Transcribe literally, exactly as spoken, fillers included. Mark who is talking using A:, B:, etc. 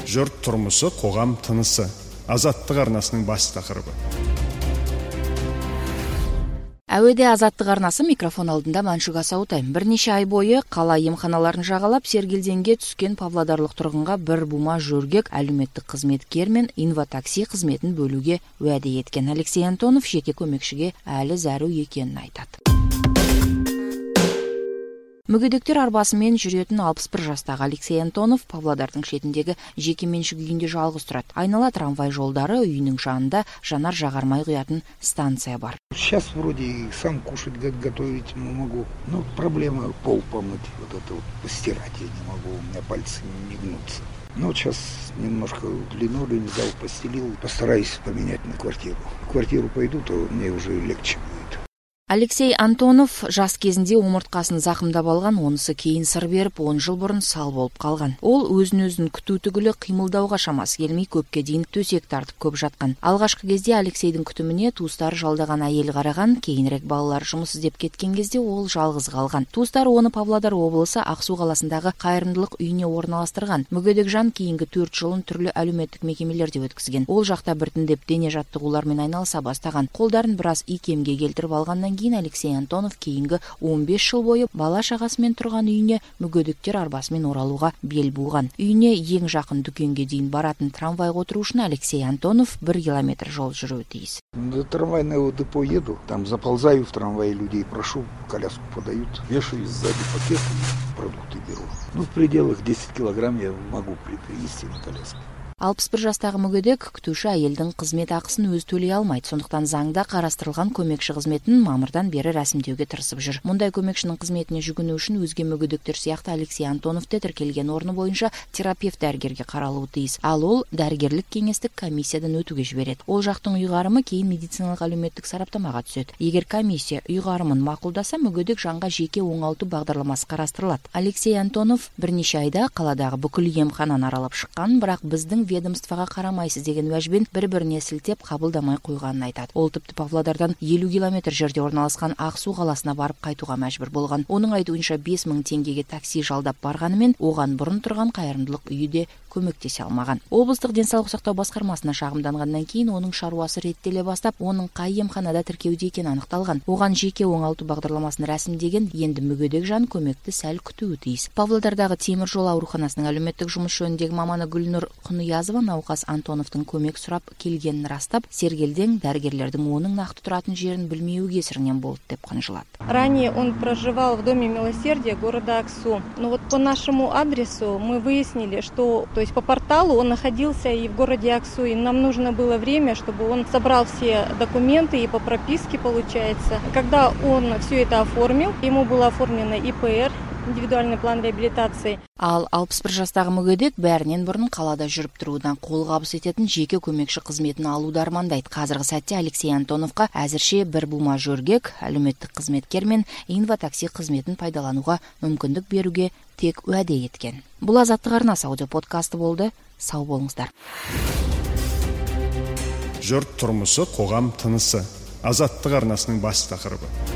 A: Жұрт тұрмысы, қоғам тынысы. Азаттық арнасының бас тақырыбы.
B: Әуеде Азаттық арнасы, микрофон алдында Маншук Асаутай. Бірнеше ай бойы қала емханаларын жағалап, Сергелденге түскен павлодарлық тұрғынға бір бума жөргек әлеуметтік қызметкер мен инватакси қызметін бөлуге уәде еткен Алексей Антонов жеке көмекшіге әлі зәру екенін айтады. Мүгедектер арбасымен жүретін алпыс бір жастағы Алексей Антонов Павлодардың шетіндегі жеке меншік үйінде жалғыз тұрады. Айнала трамвай жолдары, үйінің жанында жанар жағармай құятын станция бар.
C: Сейчас вроде сам кушать готовить могу, но проблема пол помыть, вот это вот постирать я не могу, у меня пальцы не гнутся. Но сейчас немножко линолеум взял, постелил, постараюсь поменять на квартиру. В квартиру пойду, то мне уже легче будет.
B: Алексей Антонов жас кезінде омыртқасын зақымдап алған, онысы кейін сыр беріп он жыл бұрын сал болып қалған. Ол өзін-өзін күту түгілі қимылдауға шамасы келмей көпке дейін төсек тартып көп жатқан. Алғашқы кезде Алексейдің күтіміне туыстары жалдаған әйел қараған, кейінірек балалар жұмыс іздеп кеткен кезде ол жалғыз қалған. Туыстары оны Павлодар облысы Ақсу қаласындағы қайырымдылық үйіне орналастырған. Мүгедек жан кейінгі төрт жылын түрлі әлеуметтік мекемелерде өткізген. Ол жақта біртіндеп дене жаттығулармен айналыса бастаған. Қолдарын біраз икемге келтіріп алғаннан кейін Алексей Антонов кейінгі он бес жыл бойы бала шағасымен тұрған үйіне мүгедектер арбасымен оралуға бел буған. Үйіне ең жақын дүкенге дейін баратын трамвайға отыру үшін Алексей Антонов бір километр жол жүруі тиіс.
C: До трамвайного депо еду, там заползаю в трамвай, людей прошу, коляску подают, вешаю сзади пакет и продукты беру. Ну, в пределах десять килограмм я могу привезти на коляске.
B: алпыс бір жастағы мүгедек күтуші әйелдің қызмет ақысын өз төлей алмайды. Сондықтан заңда қарастырылған көмекші қызметін мамырдан бері рәсімдеуге тырысып жүр. Мұндай көмекшінің қызметіне жүгіну үшін өзге мүгедектер сияқты Алексей Антонов те тіркелген орны бойынша терапевт дәрігерге қаралуы тиіс. Ал ол дәрігерлік кеңестік комиссиядан өтуге жібереді. Ол жақтың ұйғарымы кейін медициналық әлеуметтік сараптамаға түседі. Егер комиссия ұйғарымын мақұлдаса, мүгедек жанға жеке оңалту бағдарламасы қарастырылады. Алексей Антонов бірнеше айда қаладағы бүкіл емхананы аралап шыққан, бірақ біздің ведомствоға қарамайсыз деген уәжбен бір-біріне сілтеп қабылдамай қойғанын айтады. Ол тіпті Павлодардан елу километр жерде орналасқан Ақсу қаласына барып қайтуға мәжбүр болған. Оның айтуынша бес мың теңгеге такси жалдап барғанымен, оған бұрын тұрған қайырымдылық үйі де көмектесе алмаған. Облыстық денсаулық сақтау басқармасына шағымданғаннан кейін оның шаруасы реттеле бастап, оның қай емханада тіркеуде екені анықталған. Оған жеке оңалту бағдарламасын рәсімдеген, енді мүгедек жан көмекті сәл күтуі тиіс. Павлодардағы темір жол ауруханасының әлеуметтік жұмыс жөніндегі маманы Гүлнұр Құныязова науқас Антоновтың көмек сұрап келгенін растап, Сергелден дәрігерлердің оның нақты тұратын жерін білмеуі кесірінен болды деп қынжылады.
D: Ранее он проживал в доме милосердия города Аксу. Но вот по нашему адресу мы выяснили, что, то есть по порталу он находился и в городе Аксу, и нам нужно было время, чтобы он собрал все документы и по прописке, получается. Когда он все это оформил, ему было оформлено И П Р, индивидуальный план реабилитации.
B: Ал алпыс бір жастағы мүгедек бәрінен бұрын қалада жүріп тұрудан қолғабыс ететін жеке көмекші қызметін алуды армандайды. Қазіргі сәтте Алексей Антоновқа әзірше бір бума жөргек, әлеуметтік қызметкер мен инватакси қызметін пайдалануға мүмкіндік беруге тек уәде еткен. Бұл Азаттық арнасы аудио подкасты болды. Сау болыңыздар.
A: Жұрт тұрмысы, қоғам тынысы. Азаттық арнасының бас тақырыбы.